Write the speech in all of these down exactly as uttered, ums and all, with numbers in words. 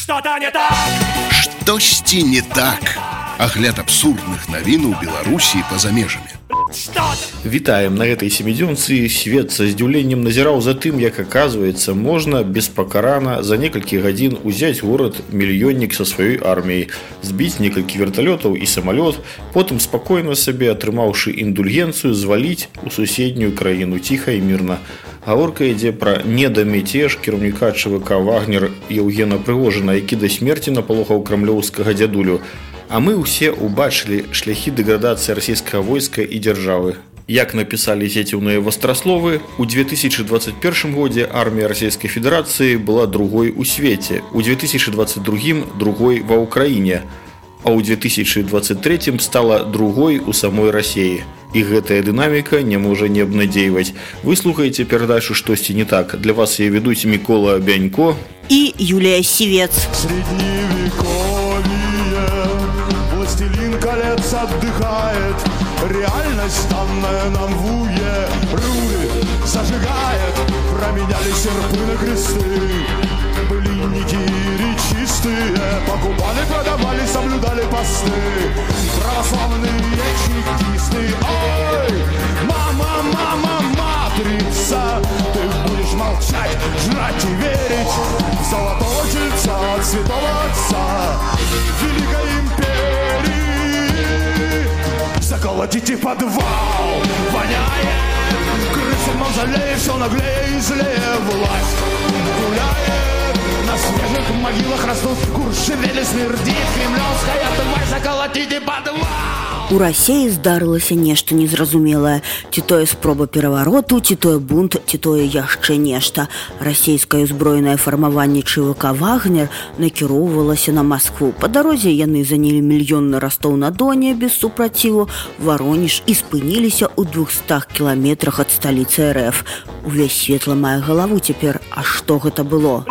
Что-то не так! Штосьці не так. Агляд абсурдных навін у Беларусі і па-за межамі. Вітаем, на гэтай семідзёнцы свет са здзіўленнем назіраў за тым, як аказваецца, можна беспакарана за некалькі гадзін узяць горад-мільённік са сваёй арміяй, збіць некалькі верталётаў і самалёт, потым спакойна сабе, атрымаўшы індульгенцыю, зваліць у суседнюю краіну ціха і мірна. Гаворка ідзе пра недамяцеж кіраўніка ЧВК «Вагнер» Еўгена Прыгожына, які да смерці напалохаў крамлёўскага дзядулю. А мы ўсе ўбачылі шляхі дэградацыі расійскага войска і дзяржавы. Як напісалі зецеўныя вастрасловы, у две тысячи двадцать першым годзе армія Расійскай Федэрацыі была другой у свеце, у две тысячи двадцать другім другой ва ўкраіне, а ў две тысячи двадцать трэцім стала другой у самой Расіі. І гэтая дынаміка не можа не абнадзейваць. Вы слухаеце перадачу «Штосьці не так». Для вас яе вядуць Мікола Бянько і Юлія Сівец. Властелин колец отдыхает, реальность данная нам в уе. Руды зажигает, променяли серпы на кресты. Былинники речистые покупали, продавали, соблюдали посты. Православные чекисты. Ой, мама, мама, матрица, ты будешь молчать, жрать и верить в золотого тельца от святого отца великой империи. Заколотите подвал, воняет, крысы мавзолеи, все наглее и злее. Власть гуляет, на свежих могилах растут куршевели, смердит кремлёвская тварь. Заколотите подвал. У Расіі здарылася нешта незразумелае. Ці тое спроба перавароту, ці тое бунт, ці тое яшчэ нешта. Расійскае ўзброенае фармаванне ЧВК «Вагнер» накіроўвалася на Маскву. Па дарозе яны занялі мільённы Ростов-на-Доне без супраціву, Варонеж і спыніліся ў двухстах кіламетрах ад сталіцы РФ. Увесь свет ламае галаву цяпер. А што гэта было?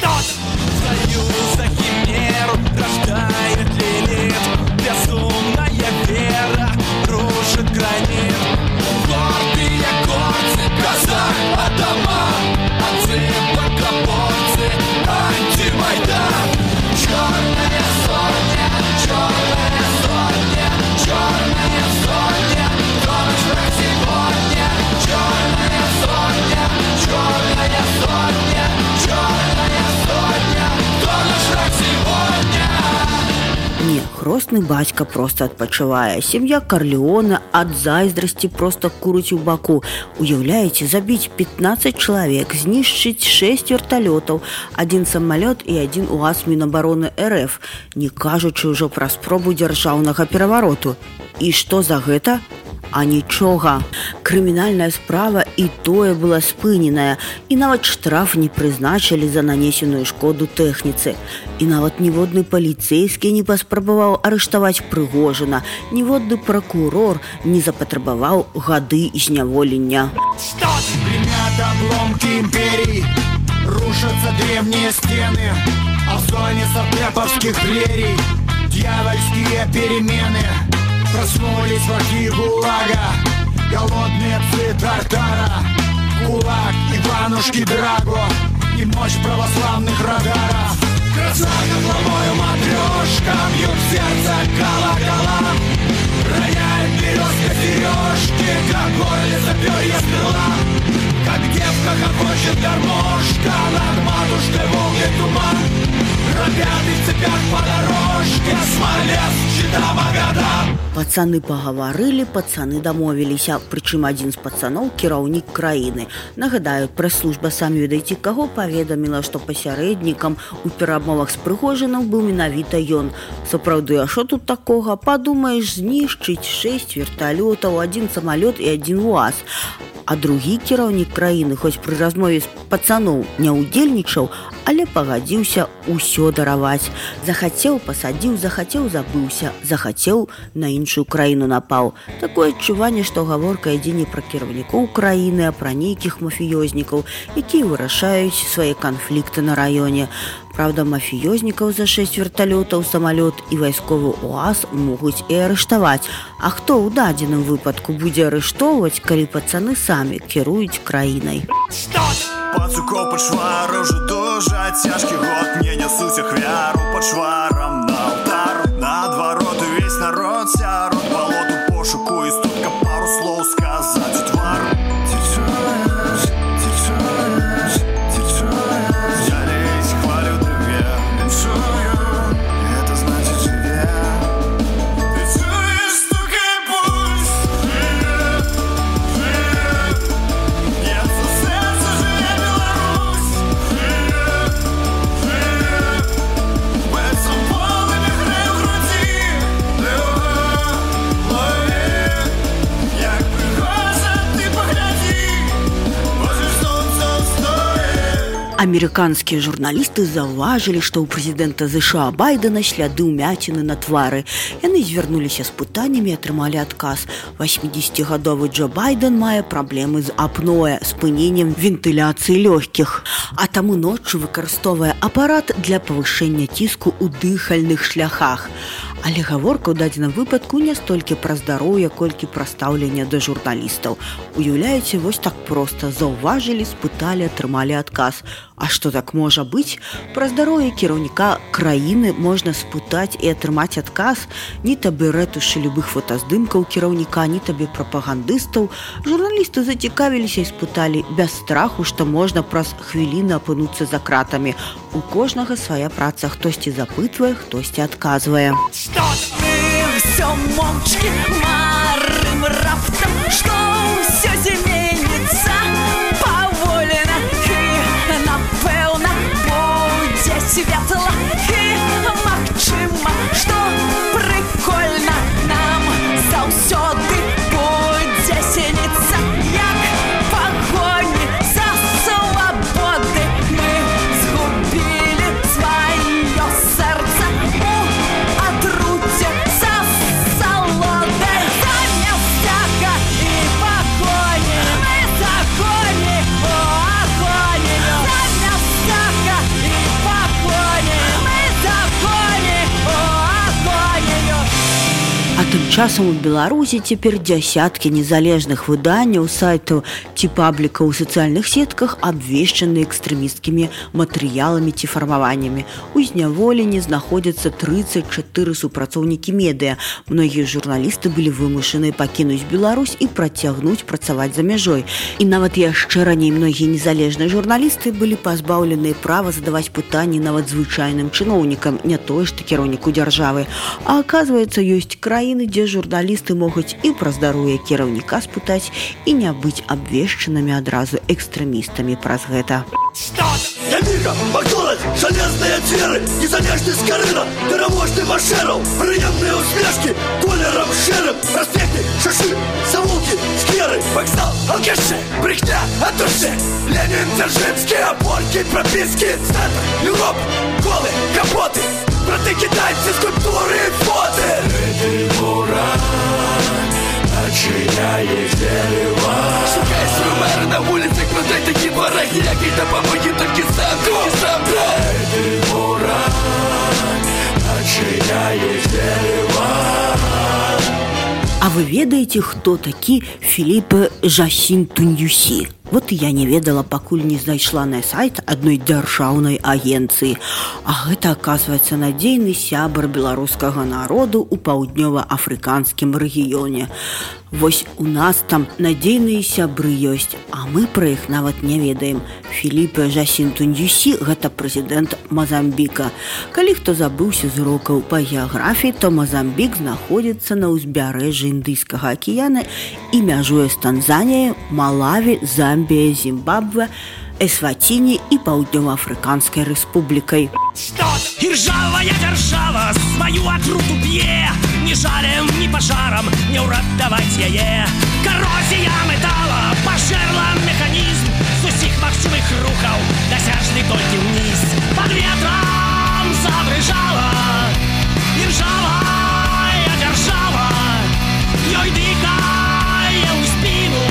Хросны бацька проста адпачывае. Сям'я Карлеона ад зайздрасці проста курыць у баку. Уяўляеце, забіць пятнаццаць чалавек, знішчыць шэсць верталётаў, адзін самалёт і адзін УАЗ Мінабароны РФ, не кажучы ўжо пра спробу дзяржаўнага перавароту. І што за гэта? А нічога. Крымінальная справа і тое была спыненая, і нават штраф не прызначылі за нанесеную шкоду тэхніцы. І нават ніводны паліцэйскі не паспрабаваў арыштаваць Прыгожына, ніводны пракурор не запатрабаваў гады зняволення. Гремят обломки империи, рушатся древние стены, а в зоне сапеповских прерий дьявольские перемены. Проснулись враги ГУЛАГа, голодные псы Тартара, кулак Иванушки Драго и мощь православных радаров. Красавица главою матрешка, бьют в сердце колокола, роняет березка сережки, как горлица перья стрела. Как девка хохочет гармошка, над матушкой волны туман. Робят в цепях по дорожке, Смолец, Чита, Магадан. Пацаны пагаварылі, пацаны дамовіліся, прычым адзін з пацаноў кіраўнік краіны. Нагадаю, прэс-служба самі ведаеце каго паведаміла, што пасярэднікам у перамовах з Прыгожынам быў менавіта ён. Сапраўды, а што тут такога? Падумаеш, знішчыць шэсць верталётаў, адзін самалёт і адзін УАЗ. А другі кіраўнік краіны, хоць пры размове з пацаноў не ўдзельнічаў, але пагадзіўся ўсё дараваць. Захацеў, пасадзіў, захацеў, забыўся, захацеў, на іншую краіну напаў. Такое адчуванне, што гаворка ідзе не пра кіраўнікоў краіны, а пра нейкіх мафіёзнікаў, якія вырашаюць свае канфлікты на раёне. Правда, мафіёзнікаў за шэсць верталётаў, самалёт і вайсковы УАЗ могуць і арыштаваць. А хто ў дадзеным выпадку будзе арыштоўваць, калі пацаны самі кіруюць краінай? Пацукоў пачала рожу дужаць, цяжкі год, мне нясуць ахвяр. Амерыканскія журналісты заўважылі, што ў прэзідэнта ЗША Байдена сляды ўмяціны на твары. Яны звярнуліся з пытаннямі і атрымалі адказ. васьмідзесяцігадовы Джо Байден мае праблемы з апноэ, спыненнем вентыляцыі лёгкіх, а таму ноччу выкарыстоўвае апарат для павышэння ціску ў дыхальных шляхах. Але гаворка ў дадзеным выпадку не столькі пра здароўе, колькі пра стаўленне да журналістаў. Уяўляеце, вось так проста заўважылі, спыталі, атрымалі адказ. А што так можа быць? Пра здароўе кіраўніка краіны можна спытаць і атрымаць адказ. Ні табе рэтушы любых фотаздымкаў кіраўніка, ні табе прапагандыстаў. Журналісты зацікавіліся і спыталі без страху, што можна праз хвіліны апынуцца за кратамі. У кожнага свая праца, хтосьці запытвае, хтосьці адказвае. Что мы все молчки марым раптом, что все зменится поволено и напевно будет светло и магчыма, что прикольно нам заўсёды будет сниться, як погони за свободы мы згубили свое сердце. А тым часам у Беларусі цяпер дзясяткі незалежных выданняў, сайтаў ці паблікаў у сацыяльных сетках абвешчаны экстрэмісцкімі матэрыяламі ці фармаваннямі. У зняволенні знаходзяцца трыццаць чатыры супрацоўнікі медыа. Многія журналісты былі вымушаны пакінуць Беларусь і працягнуць працаваць за мяжой. І нават яшчэ раней многія незалежныя журналісты былі пазбаўленыя права задаваць пытанні нават звычайным чыноўнікам, не тое што кіраўніку дзяржавы. А аказваецца, ёсць краіны, дзе журналісты могуць і пра здароўе кіраўніка спытаць і не быць абвешчанымі адразу экстрэмістамі праз гэта. Я Міка, Макдональдс, железные тверы, незалежный скорына, дорожный маршеров, приемные усмешки, колером шером, проспекты, шаши, завулки, скверы, вокзал, алкаши, брехня от души, Ленин, Дзержинский, опорки, прописки, центр, Европа, голы, капоты, браты китайцы, скульптуры и фото. Это город, начиняет дерева. Шукай свой мэр на улицах, продай такие вороги, когда помоги только сам, только сам, да. Это город, начиняет дерева. А вы ведаеце, хто такі Філіпе Жасін-Туньюсі? Вот я не ведала, пакуль не знайшла на сайт адной дзяржаўнай агенцыі. А гэта, аказваецца, надзейны сябар беларускага народу ў паўднёва-афрыканскім рэгіёне. Вось у нас там надзейныя сябры ёсць, а мы пра іх нават не ведаем. Філіпе Жасін-Туньюсі – гэта прэзідэнт Мазамбіка. Калі хто забыўся з урокаў па геаграфіі, то Мазамбік знаходзіцца на ўзбярэжжы Індыйскага акіяна і мяжуе з Танзаніяй, Малаві, Замбія, Зімбабве, Эсватіні і Паўднёва-Афрыканскай рэспублікай. И ржавая держава свою отруту б'е, ни жалем, ни пожаром не уратаваць яе. Коррозия металла пожерла механизм з усіх магчымых рухаў, дасяжны толькі ўніз. Под ветром забрыжала и ржавая держава, ёй дыхае ў спину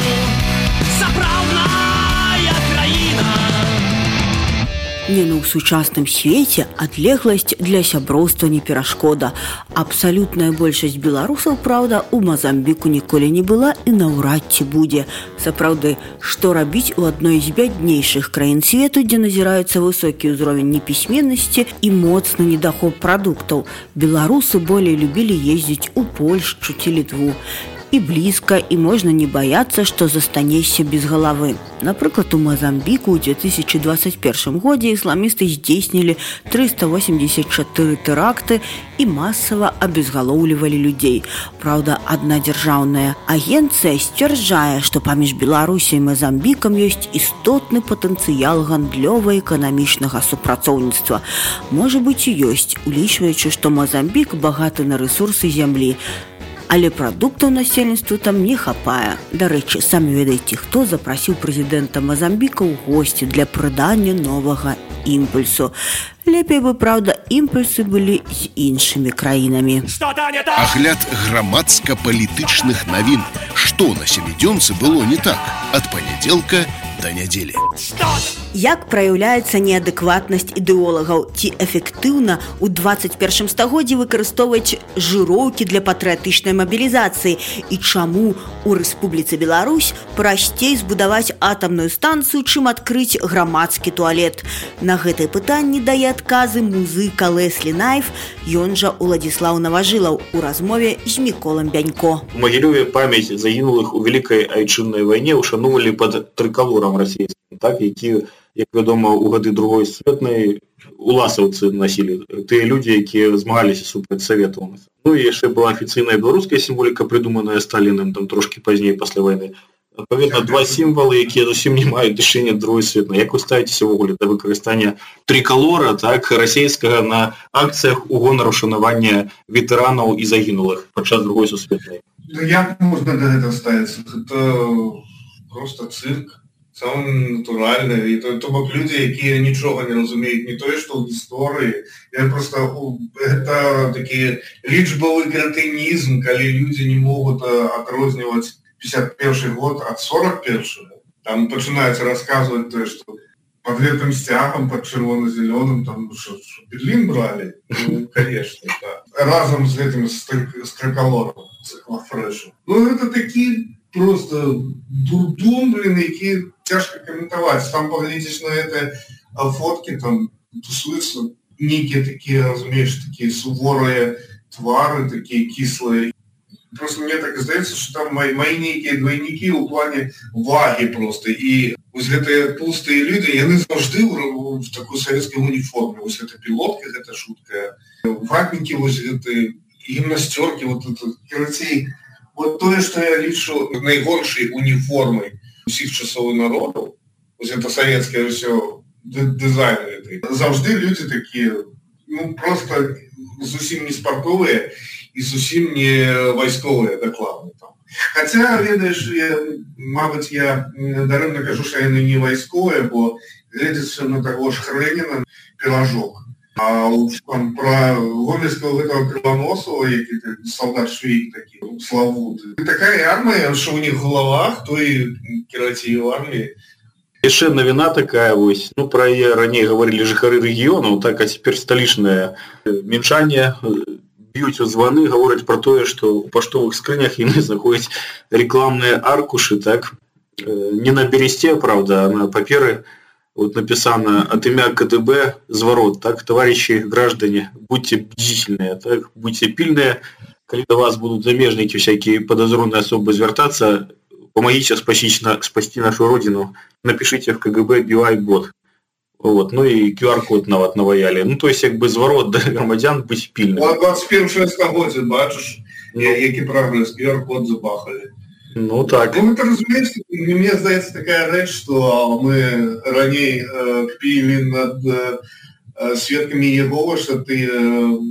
сапраўдная краіна. Не, ну, ў сучасным свеце адлегласць для сяброўства не перашкода. Абсалютная большасць беларусаў, праўда, у Мазамбіку ніколі не была і наўрад ці будзе. Сапраўды, што рабіць у адной з бяднейшых краін свету, дзе назіраецца высокі ўзровень непісьменнасці і моцны недахоп прадуктаў. Беларусы болей любілі ездзіць у Польшчу ці Літву. І блізка, і можна не баяцца, што застанешся без галавы. Напрыклад, у Мазамбіку ў две тысячи двадцать первом годзе ісламісты здзейснілі триста восемьдесят четыре тэракты і масава абезгалоўлівалі людзей. Праўда, адна дзяржаўная агенцыя сцвярджае, што паміж Беларусяй і Мазамбікам ёсць істотны патэнцыял гандлёва-эканамічнага супрацоўніцтва. Можа быць, і ёсць, улічваючы, што Мазамбік багаты на рэсурсы зямлі. Але прадуктаў насельніцтву там не хапае. Дарэчы, самі ведаеце, хто запрасіў прэзідэнта Мазамбіка ў госці для прыдання новага імпульсу. Лепей бы, праўда, імпульсы былі з іншымі краінамі. Агляд грамадска-палітычных навін. Што на сямідзёнцы было не так ад панядзелка да нядзелі. Як праяўляецца неадэкватнасць ідэолагаў? Ці эфектыўна ў дваццаць першым стагоддзі выкарыстоўваць жыроўкі для патрыятычнай мабілізацыі? І чаму у Рэспубліцы Беларусь прасцей збудаваць атамную станцыю, чым адкрыць грамадскі туалет? На гэтыя пытанні дае адказы музыка Леслі Найф, ён жа Уладзіслаў Наважылаў у размове з Міколам Бянько. У Магілёве памяць загінулых у Вялікай Айчыннай вайне ушаноўвалі пад трыкалорам расійскім, так, які, як вядома, у гады другой светнай уласаўцы насілі, тыя людзі, якія змагаліся супраць саветаў. Ну і яшчэ была афіцыйная беларуская сімволіка, прыдуманая Сталіным там трошкі пазней пасля вайны. Адпаведна, два сімвалы, якія зусім не маюць дачынення да другой светнай. Як вы ставіцеся ўвогуле да выкарыстання трыкалора, так, расійскага на акцыях у гонар ушанавання ветэранаў і загінулых падчас другой сусветнай? Ну, як можна да гэтага ставіцца? Гэта просто цырк, самы натуральны. І то, то бок людзі, якія нічога не разумеюць, не тое, што ў гісторыі. Я просто, гэта такі лічбавы крэатынізм, калі людзі не могуць адрозніваць пятьдесят первый год от сорок первого. Там пачынаецца расказваць тое, што под гэтым сцягам, под чырвона-зелёным, там, што, што Берлін бралі? Ну, конечно, да. Разам з гэтым, з трыкалором, з Клафрэшем. Ну, гэта такі просто дурдом, блин, які цяжка каментаваць. Там паглядзіш на гэтыя фоткі, там тусуюцца нейкія такія, разумееш, такія суворыя твары, такія кіслыя. Просто мне так здаецца, што там мои, мои нейкія двойнікі ў плане вагі просто. І вось гэтыя толстыя людзі, яны заўжды ў, в такой савецкай уніформе. Вось гэта пілотка, гэта шуткая. Ватнікі, вось гэты гімнасцёркі, вот это, карацей, вот тое, што я лічу найгоршай уніформай усіх часоў і народаў, вось гэта савецкае ўсё дызайн гэты. Заўжды людзі такія, ну, просто зусім не спартовыя, і зусім не вайсковыя дакладна там. Хаця, ведаеш, я, мабыць, я дарэмна кажу, што яны не вайсковыя, бо глядзяцца на таго ж Хрэніна пелажок. А там пра гомельскага гэтага крыланосава, які салдат-швейк такі, славуты. Такая армія, што ў них в галавах, то і кіраці ў арміі. Яшчэ навіна такая вось, ну, пра яе раней гаварылі жыхары рэгіёнаў, так, а цяпер сталічнае мінчане б'юць у званы, гавораць пра тое, што ў паштовых скрынях яны знаходзяць рэкламныя аркушы, так, не на бересте, правда, а на паперы вот написано от имя КДБ зворот, так, товарищи граждане, будьте бдительные, так, будьте пильные, когда до вас будут замежники, всякие подозренные особы звертаться, помогите спасти, спасти нашу родину, напишите в КГБ би ай бот. Вот, ну и ку ар-код нават наваяли. Ну, то есть, як бы зворот да громадян быць пільным. У двадцать первом стагоддзі, бачыш, які прагрэс, ку ар-код забахали. Ну, так. Ну, это, разумеется, мне здаецца такая рэч, што мы раней э, кпілі над э, сведкамі Єговы, што ты э,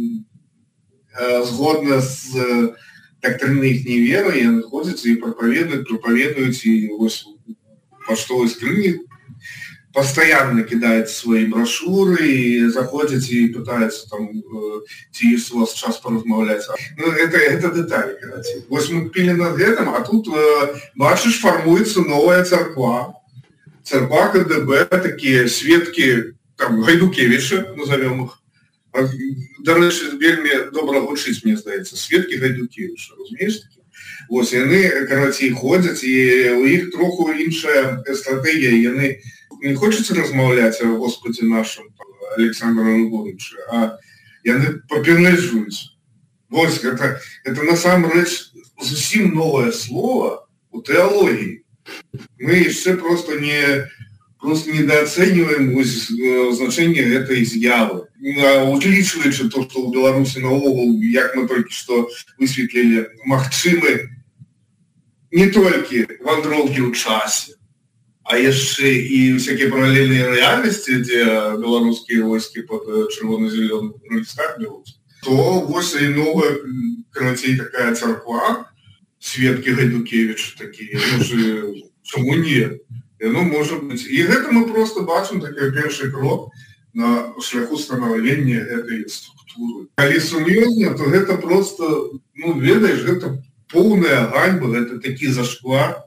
э, згодна з э, дактрынай іх неверы, яны ходзяць і прапаведуюць, прапаведуюць, і вось паштовай скрыні постоянно кидают свои брошюры и заходят и пытаются там, ці есть у вас час поразмовлять. Ну, это, это детали, короче. Вот мы пили над этим, а тут, э, бачишь, формуется новая церква. Церква КДБ, такие светки, там, Гайдукевича, назовем их. До речі, вельми добре гучить, мені здається, свідки Гайдукевича, розумієш такі? Ось, вони, короче, ходять, і у їх трохи інша стратегія, і вони не хочеться розмовляти о Господі нашому, Олександру Григоровичу, а вони попереджують. Ось, це, це насамперед зовсім нове слово у теології. Ми ще просто не... Просто недооцениваем значение этой з'явы. Утлічваючи то, что у Беларуси наогул, як мы только что высветлили, магчымы не только вандроўкі ў часе, а яшчэ і всякие параллельные реальности, где белорусские войски под чырвона-зелёным Рейхстаг берут. то вось і новая, карацей, такая царква, Светкі Гайдукевіча такія, ну, чаму не? Яно можа быць. І гэта мы проста бачым такі першы крок на шляху станаўлення гэтай структуры. Калі сур'ёзна, то гэта проста, ну, ведаеш, гэта поўная ганьба, гэта такі зашквар,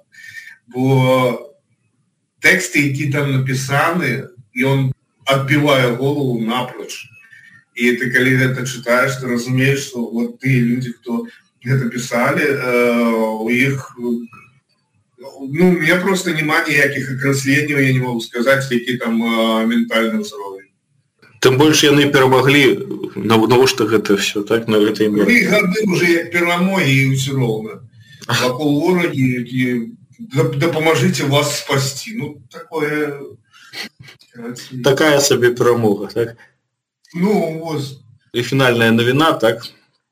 бо тэксты, які там напісаны, ён адбівае голову напроч. І ты, калі гэта чытаеш, ты разумееш, што вот тыя людзі, хто гэта пісалі, у іх, ну, у меня просто няма ніякіх акрасленняў, я не могу сказаць, які там ментальны ўзровень. Тым больш яны перамаглі, навошта гэта все, так, на гэтай меры. Тры гады уже як перамогі, і ўсё роўна. Вакол ворагі, які дапамажыце вас спасці. Ну, такое... Такая сабе перамога, так? Ну, вось. І фінальная навіна, так,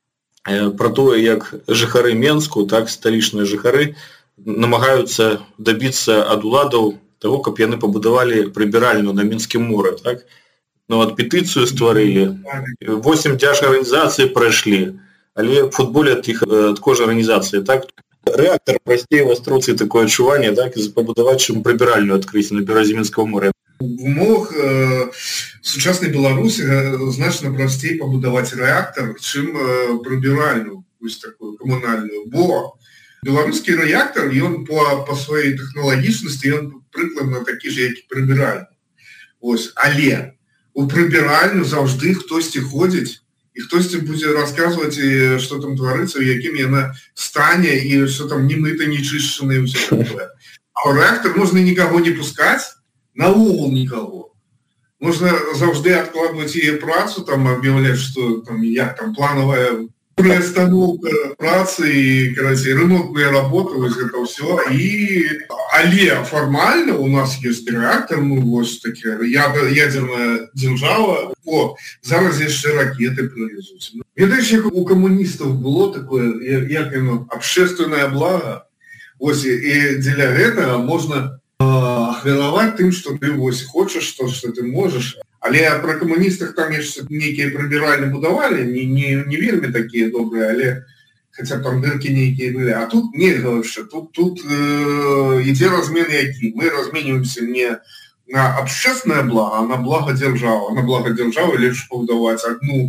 про тое, як жыхары Менску, так, сталічныя жыхары, намагаюцца дабіцца ад уладаў таго, каб яны пабудавалі прыбіральню на Мінскім моры, так? Ну, от петыцыю стварылі, восем дзяж арганізацый прайшлі, але в футболе ад іх ад кожнай арганізацыі, так? Рэактар прасцей у Астроцы такое адчуванне, так, пабудаваць, чым прыбіральню адкрыць на беразе Мінскага моря. В умовах э, сучаснай Беларусі значна прасцей пабудаваць рэактар, чым э, прыбіральню, вось такую камунальную. Бо беларускі рэактар, ён по, по сваёй тэхналагічнасці, ён прыкладна такі ж, як і прыбіральны. Ось, але у прыбіральню заўжды хтосьці ходзіць, і хтосьці будзе расказваць, што там тварыцца, у якім яна стане, і што там не мыта, не чышчана, і ўсё такое. А ў рэактар можна нікаго не пускаць, наогул нікаго. Можна заўжды адкладваць яе працу, там аб'яўляць, што там як там планавая прыастаноўка працы і, карацей, ремонтныя работы, вось гэта ўсё. І але фармальна у нас ёсць рэактар, ну вось такі ядерная дзяржава. О, зараз яшчэ ракеты прывезуць. Ведаеш, як у камуністаў было такое, як яно, абшчэственнае блага. Ось і дзеля гэтага можна ахвяраваць тым, што ты вось хочаш, што, што ты можаш. Але пра камуністах там яшчэ нейкія прыбіральні будавалі, не, не, не вельмі такія добрыя, але хаця там дыркі нейкія былі. А тут нельга вообще. Тут, тут э, ідзе размен які. Мы разменьваемся не на абшчэснае блага, а на блага дзяржавы. На блага дзяржавы лепш пабудаваць адну,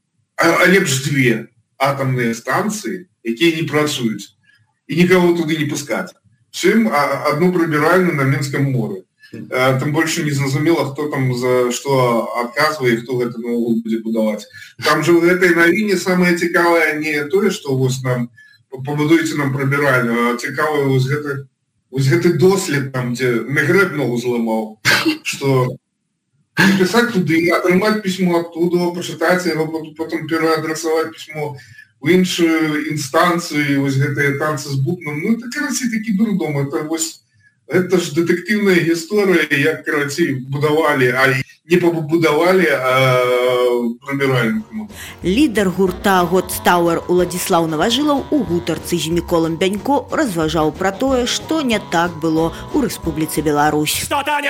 а, а лепш две атамныя станцыі, якія не працуюць. І нікаго туды не пускаць. Чым одну прыбіральню на Мінскім моры. Там больше не зразумела, хто там за што адказвае, хто гэта наогул будзе будаваць. Там же в гэтай навіне самае цікавае не тое, што вось нам пабудуеце нам прыбіральню, а цікавае вось гэты, вось гэты дослед там, дзе Мегрэб ногу зламаў, што напісаць туды, атрымаць пісьмо оттуда, пачытаць яго, потом пераадрасаваць пісьмо у іншую інстанцыю, вось гэтыя танцы з бубном. Ну, это, карацей, такі дурдом. Это вось, это ж дэтэктыўная гісторыя, як, карацей, будавалі, а не пабудавалі, а прыбіральню. Лідар гурта Godstower Уладзіслаў Наважылаў у гутарцы з Міколам Бянько разважаў пра тое, што не так было ў Рэспубліцы Беларусь.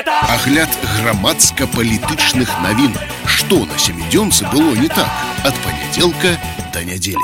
Агляд грамадска-палітычных навін. Што на сямідзёнцы было не так ад панядзелка да нядзелі.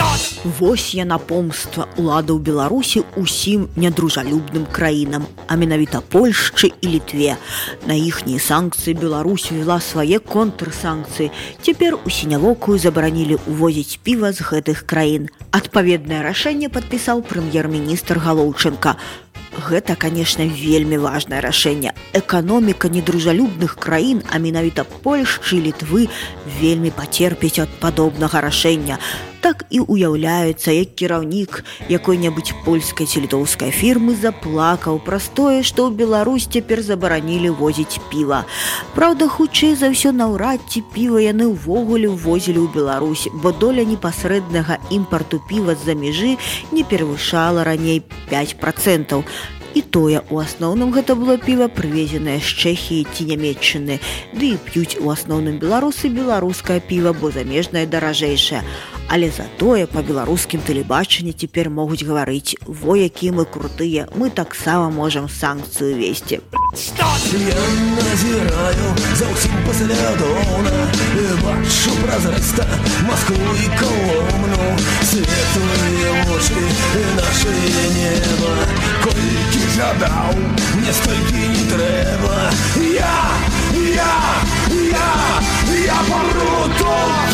Вось яна помста ўладаў Беларусі ўсім нядружалюбным краінам, а менавіта Польшчы і Літве. На іхнія санкцыі Беларусь ввела свае контрсанкцыі. Цяпер у сінявокую забаранілі ўвозіць піва з гэтых краін. Адпаведнае рашэнне падпісаў прэм'ер-міністр Галоўчынка. Гэта, конечно, вельмі важнае рашэнне. Эканоміка недружалюбных краін, а менавіта Польшчы і Літвы, вельмі пацерпіць ад падобнага рашэння. Так і уяўляецца, як кіраўнік якой-небудзь польскай ці літоўскай фірмы заплакаў праз тое, што ў Беларусь цяпер забаранілі возіць піва. Праўда, хутчэй за ўсё наўрад ці піва яны ўвогуле ўвозілі ў Беларусь, бо доля непасрэднага імпарту піва з-за мяжы не перавышала раней пяць працэнтаў. І тое, у асноўным гэта было піва, прывезенае з Чэхіі ці Нямецчыны. Ды і п'юць у асноўным беларусы беларускае піва, бо замежнае даражэйшае. Але затое па беларускім тэлебачанні цяпер могуць гаварыць: во які мы крутыя, мы таксама можам санкцыю весці. Я назираю за усім послідовно, бачу прозрачно Москву і Коломну, светлые очі, наше небо. Колькі жадав, мне стільки не треба. Я, я, я, я помру тут.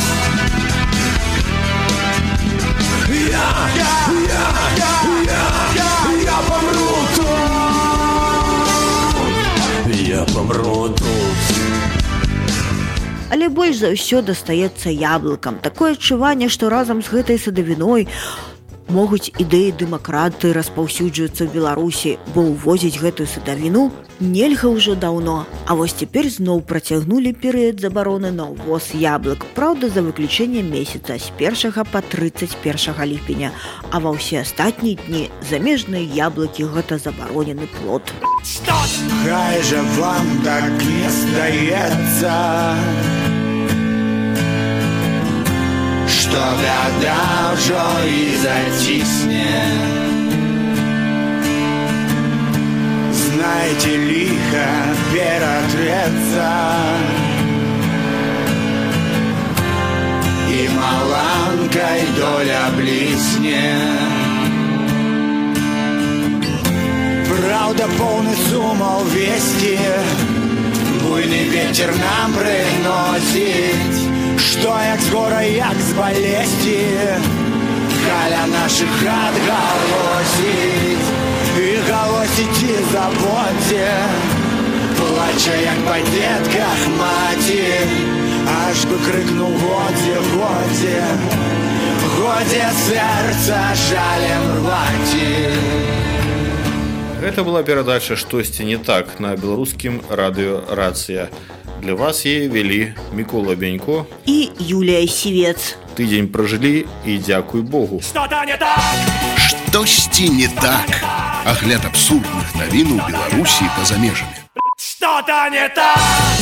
Я, я, я, я, я, я помру тут. Я помру тут. Але больш за ўсё дастаецца яблыкам. Такое адчуванне, што разам з гэтай садавіной могуць ідэі дэмакраты распаўсюджвацца ў Беларусі, бо ўвозіць гэтую садавіну нельга ўжо даўно. А вось цяпер зноў працягнулі перыяд забароны на ўвоз яблык. Праўда, за выключэннем месяца з першага па трыццаць першага ліпеня. А ва ўсе астатнія дні замежныя яблыкі гэта забаронены плод. Хай же вам так не здаецца, што бяда ўжо і зацісне. Знайце, ліха ператрэцца, і маланкай доля блісне. Праўда, поўны сумаў весці, буйны вецер нам прыносіць, што як з гора, як з балесці, каля нашых хат галосіць. І галосіць і забодзе, плача як па дзетках маці, аж бы крыкнуў: годзе, годзе, годзе сэрца жалем рваці. Гэта была перадача «Штосьці не так» на беларускім радыё «Рацыя». Для вас яе вялі Мікола Бянько і Юлія Сівец. Тыдзень пражылі і дзякуй Богу. Что-то не так! Штосьці не так. Агляд абсурдных навін у Беларусі і па-за межамі. Что-то не так!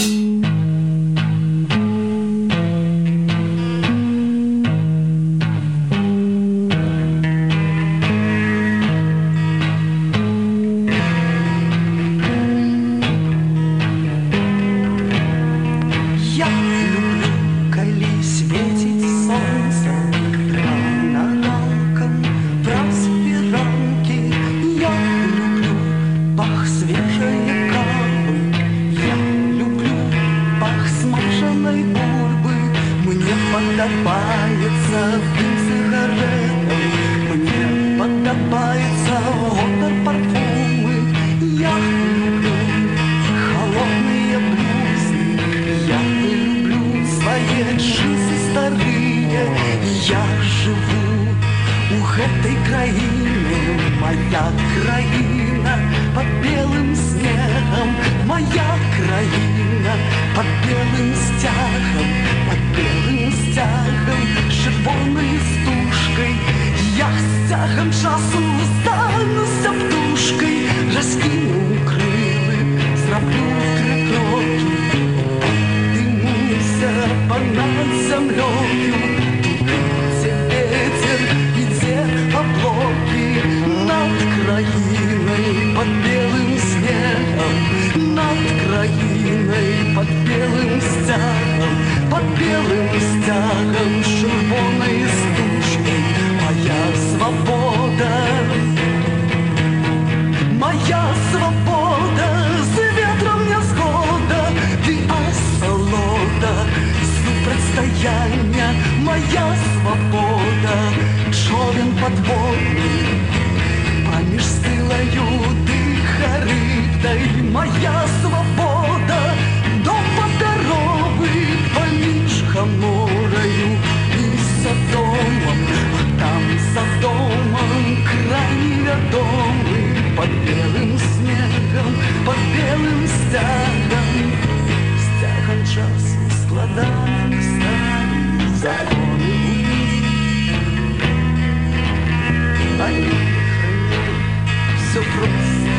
Подобается дым сигаретам, мне подобается отор парфумы. Я люблю холодные блюзы, я люблю свои джинсы старые. Я живу у гэтай краіны, моя краіна под белым снегом, моя краіна под белым стягом, под белым стягом, червонай стужкой. Я стягом часу стануся птушкой, раскину крылы, зраблю три кроки, поднимуся понад землёю. Где ветер, где облаки, над краиной под белым снегом, над краиной под белым стягом, под белым стягом, червоной стужкой. Моя свобода, моя свобода, с ветром не згода, ты асалода, супрацьстаяння. Моя свобода, човен подводный, паміж стылою ты харыбдай. Моя свобода, дом папяровы, паміж хамораю і садомом, а там за домом край невядомы. Под белым снегом, под белым стягом, стягом часу складанымі сталі законы они хранят все просто.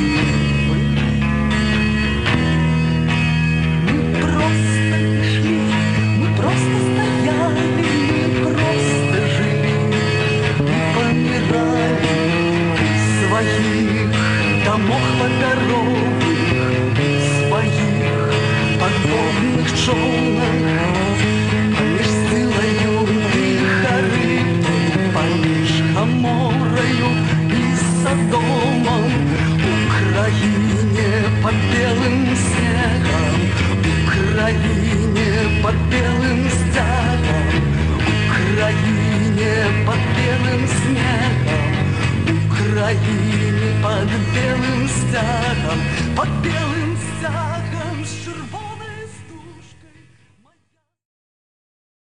Мы просто шли своими под белым стягом, под белым